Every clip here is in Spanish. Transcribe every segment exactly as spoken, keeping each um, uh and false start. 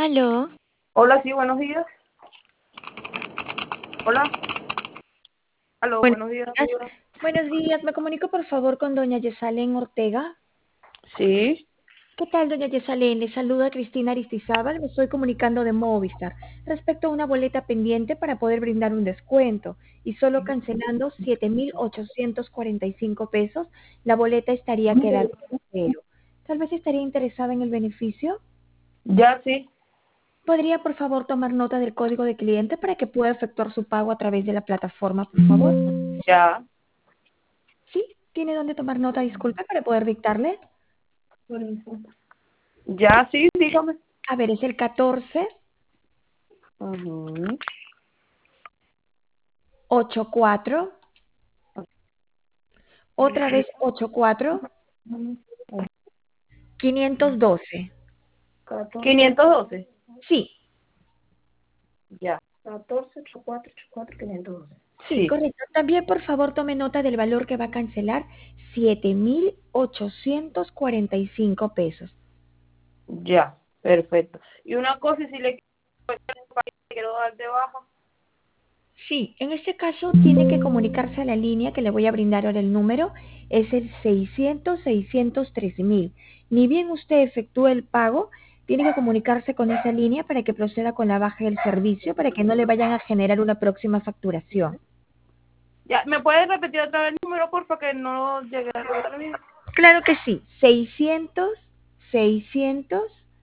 Aló. Hola, sí, buenos días. Hola. Aló, Buenos buenos días. días. Buenos días. Me comunico por favor con doña Yesalén Ortega. Sí. ¿Qué tal, doña Yesalén? Le saluda Cristina Aristizábal. Me estoy comunicando de Movistar respecto a una boleta pendiente para poder brindar un descuento. Y solo cancelando siete mil ochocientos cuarenta y cinco pesos, la boleta estaría quedando en cero. Tal vez estaría interesada en el beneficio. Ya, sí. ¿Podría, por favor, tomar nota del código de cliente para que pueda efectuar su pago a través de la plataforma, por favor? Ya. ¿Sí? ¿Tiene dónde tomar nota, disculpe, para poder dictarle? Ya, sí, dígame. A ver, es el catorce Ujú. ochenta y cuatro, otra vez ochenta y cuatro, quinientos doce. quinientos doce. Sí, Ya. catorce, ochenta y cuatro, ochenta y cuatro, quinientos doce. sí, Sí. correcto. También, por favor, tome nota del valor que va a cancelar, siete mil ochocientos cuarenta y cinco pesos. Ya. Perfecto. Y una cosa, y si le quiero dar de baja. Sí, en este caso tiene que comunicarse a la línea que le voy a brindar ahora el número, es el seiscientos, seiscientos tres mil. Ni bien usted efectúe el pago, tiene que comunicarse con esa línea para que proceda con la baja del servicio, para que no le vayan a generar una próxima facturación. Ya, ¿me puedes repetir otra vez el número, por favor, que no llegué a notar bien? Claro que sí, seiscientos, seiscientos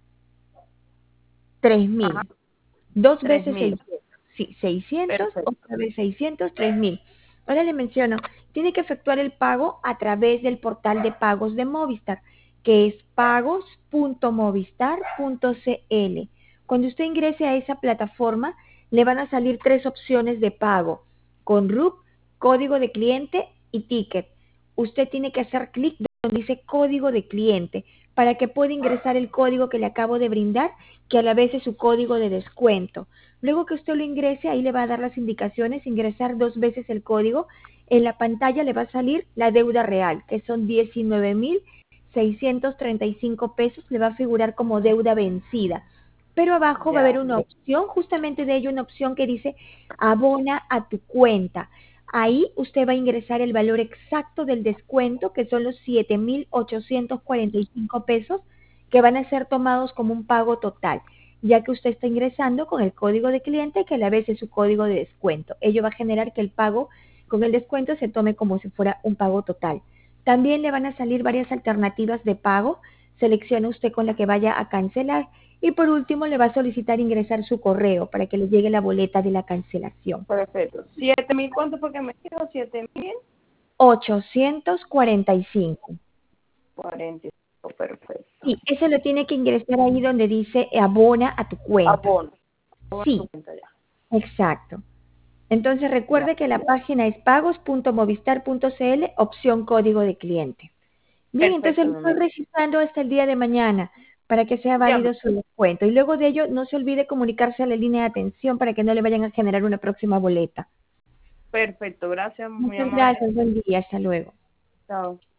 tres Ajá. mil. Dos Tres veces mil. seiscientos. Sí, seiscientos, Perfecto. otra vez seiscientos, tres mil. Ahora le menciono, tiene que efectuar el pago a través del portal de pagos de Movistar, que es pagos punto movistar punto cl. Cuando usted ingrese a esa plataforma, le van a salir tres opciones de pago, con R U C, código de cliente y ticket. Usted tiene que hacer clic donde dice código de cliente para que pueda ingresar el código que le acabo de brindar, que a la vez es su código de descuento. Luego que usted lo ingrese, ahí le va a dar las indicaciones, ingresar dos veces el código. En la pantalla le va a salir la deuda real, que son diecinueve mil seiscientos treinta y cinco pesos, le va a figurar como deuda vencida. Pero abajo va a Ya. haber una opción, justamente de ello, una opción que dice abona a tu cuenta. Ahí usted va a ingresar el valor exacto del descuento, que son los siete mil ochocientos cuarenta y cinco pesos, que van a ser tomados como un pago total, ya que usted está ingresando con el código de cliente, que a la vez es su código de descuento. Ello va a generar que el pago con el descuento se tome como si fuera un pago total. También le van a salir varias alternativas de pago. Selecciona usted con la que vaya a cancelar. Y por último, le va a solicitar ingresar su correo para que le llegue la boleta de la cancelación. Perfecto. ¿Siete mil cuánto fue que me dijo? Siete mil ochocientos cuarenta y cinco. cuarenta y cinco. Perfecto. Sí, eso lo tiene que ingresar ahí donde dice abona a tu cuenta. Abono. Abono a tu Sí, cuenta ya. exacto. Entonces Ya. recuerde que la página es pagos punto movistar punto cl, opción código de cliente. Bien, entonces Perfecto, lo mi estoy amor. registrando hasta el día de mañana para que sea Ya. válido su descuento. Y luego de ello, no se olvide comunicarse a la línea de atención para que no le vayan a generar una próxima boleta. Perfecto. Gracias, muy Muchas amable. gracias, buen día, hasta luego. Chao.